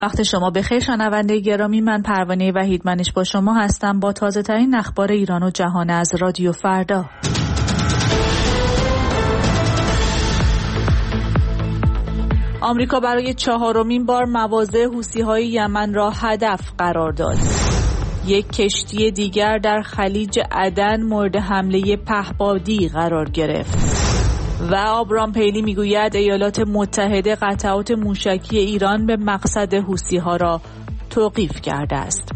وقت شما بخیر شنونده گرامی، من پروانه وحیدمنش با شما هستم با تازه ترین اخبار ایران و جهان از رادیو فردا. آمریکا برای 4مین بار مواضع حوثی‌های یمن را هدف قرار داد. یک کشتی دیگر در خلیج عدن مورد حمله پهپادی قرار گرفت. و آبرام پیلی میگوید ایالات متحده قطعات موشکی ایران به مقصد حوثی‌ها را توقیف کرده است.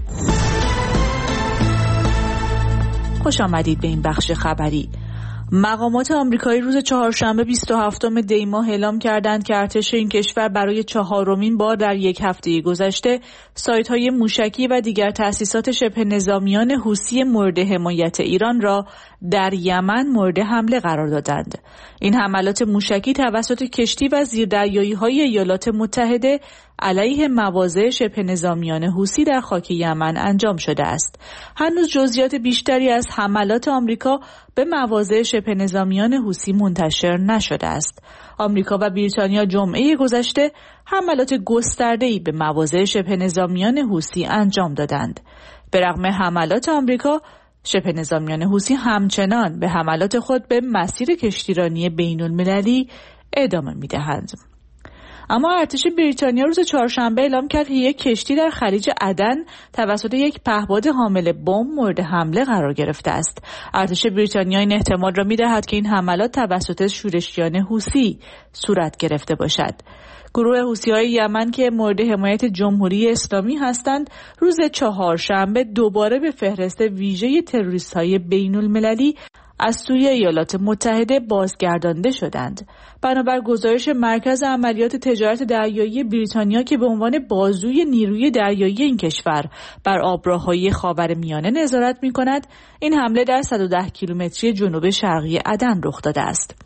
خوش آمدید به این بخش خبری. مقامات آمریکایی روز چهارشنبه 27 دی ماه اعلام کردند که ارتش این کشور برای 4مین بار در یک هفته گذشته سایت‌های موشکی و دیگر تأسیسات شبه نظامیان حوثی مورد حمایت ایران را در یمن مورد حمله قرار دادند. این حملات موشکی توسط کشتی و زیردریایی‌های ایالات متحده علیه مواضع شبه نظامیان حوثی در خاک یمن انجام شده است. هنوز جزئیات بیشتری از حملات آمریکا به مواضع شبه نظامیان حوثی منتشر نشده است. آمریکا و بریتانیا جمعه گذشته حملات گسترده‌ای به مواضع شبه نظامیان حوثی انجام دادند. به رغم حملات آمریکا، شبه نظامیان حوثی همچنان به حملات خود به مسیر کشتیرانی بین‌المللی ادامه می‌دهند. اما ارتش بریتانیا روز چهارشنبه اعلام کرد که یک کشتی در خلیج عدن توسط یک پهپاد حامل بمب مورد حمله قرار گرفته است. ارتش بریتانیا این احتمال را می‌دهد که این حملات توسط شورشیان حوثی صورت گرفته باشد. گروه حوثی‌های یمن که مورد حمایت جمهوری اسلامی هستند، روز چهارشنبه دوباره به فهرست ویژه تروریست‌های بین‌المللی از سوی ایالات متحده بازگردانده شدند. بنابر گزارش مرکز عملیات تجارت دریایی بریتانیا که به عنوان بازوی نیروی دریایی این کشور بر آبراههای خاورمیانه نظارت می‌کند، این حمله در 110 کیلومتری جنوب شرقی عدن رخ داده است.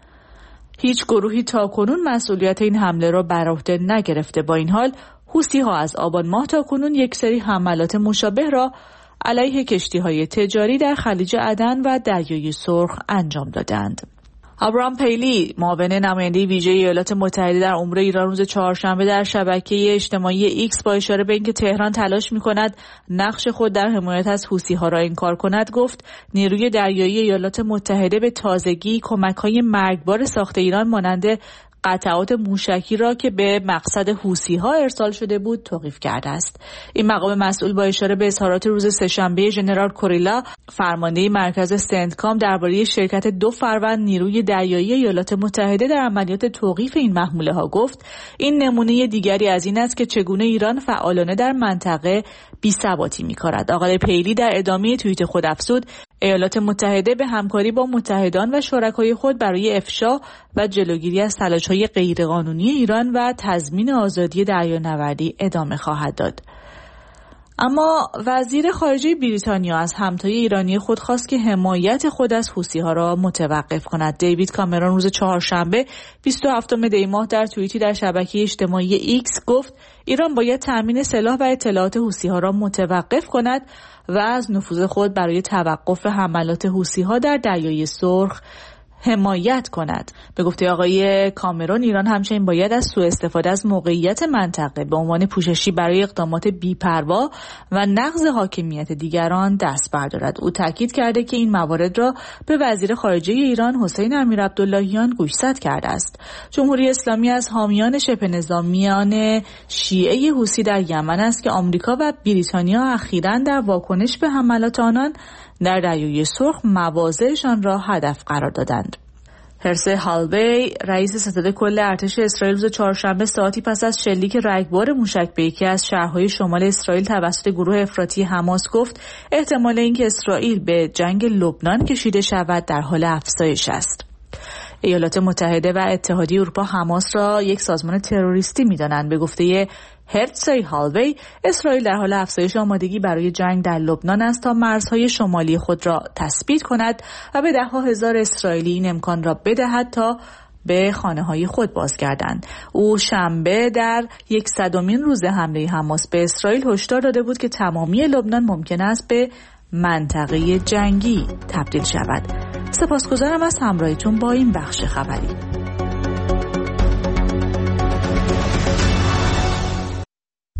هیچ گروهی تاکنون مسئولیت این حمله را بر عهده نگرفته. با این حال حوثی‌ها از آبان ماه تاکنون یک سری حملات مشابه را علیه کشتی‌های تجاری در خلیج عدن و دریای سرخ انجام دادند. آبرام پیلی، معاون نماینده ویژه ایالات متحده در امور ایران، روز چهارشنبه در شبکه اجتماعی ایکس با اشاره به اینکه تهران تلاش می‌کند نقش خود در حمایت از حوثی‌ها را انکار کند، گفت نیروی دریایی ایالات متحده به تازگی کمک‌های مرگبار ساخت ایران مانند قطعات موشکی را که به مقصد حوثی‌ها ارسال شده بود توقیف کرده است. این مقام مسئول با اشاره به اظهارات روز سه‌شنبه ژنرال کوریلا، فرمانده مرکز سنتکام، درباره شرکت 2 فروند نیروی دریایی ایالات متحده در عملیات توقیف این محموله‌ها گفت این نمونه دیگری از این است که چگونه ایران فعالانه در منطقه بی‌ثباتی می‌کند. آقای پیلی در ادامه توییت خود افزود ایالات متحده به همکاری با متحدان و شرکای خود برای افشا و جلوگیری از تلاش‌های غیرقانونی ایران و تضمین آزادی دریانوردی ادامه خواهد داد. اما وزیر خارجه بریتانیا از همتای ایرانی خود خواست که حمایت خود از حوثی‌ها را متوقف کند. دیوید کامرون روز چهارشنبه 27 دی ماه در توییتی در شبکه اجتماعی ایکس گفت ایران باید تامین سلاح و اطلاعات حوثی‌ها را متوقف کند و از نفوذ خود برای توقف حملات حوثی‌ها در دریای سرخ حمایت کند. به گفته آقای کامرون، ایران همچنین باید از سوء استفاده از موقعیت منطقه به عنوان پوششی برای اقدامات بی‌پروا و نقض حاکمیت دیگران دست بردارد. او تاکید کرده که این موارد را به وزیر خارجه ایران حسین امیرعبداللهیان گوشزد کرده است. جمهوری اسلامی از حامیان شبه نظامیان شیعه حوثی در یمن است که آمریکا و بریتانیا اخیراً در واکنش به حملات آنان در دریای سرخ مواضعشان را هدف قرار دادند. هرسه هالوی، رئیس ستاد کل ارتش اسرائیل، روز چهارشنبه ساعتی پس از شلیک رگبار موشک به یکی از شهرهای شمال اسرائیل توسط گروه افراطی حماس گفت احتمال اینکه اسرائیل به جنگ لبنان کشیده شود در حال افزایش است. ایالات متحده و اتحادیه اروپا حماس را یک سازمان تروریستی می‌دانند. به گفته هرتزی هالوی، اسرائیل در حال افزایش آمادگی برای جنگ در لبنان است تا مرزهای شمالی خود را تثبیت کند و به ده‌ها هزار اسرائیلی این امکان را بدهد تا به خانه‌های خود بازگردند. او شنبه در 100مین روز حمله حماس به اسرائیل هشدار داده بود که تمامی لبنان ممکن است به منطقه جنگی تبدیل شود. سپاسگزارم از همراهیتون با این بخش خبری.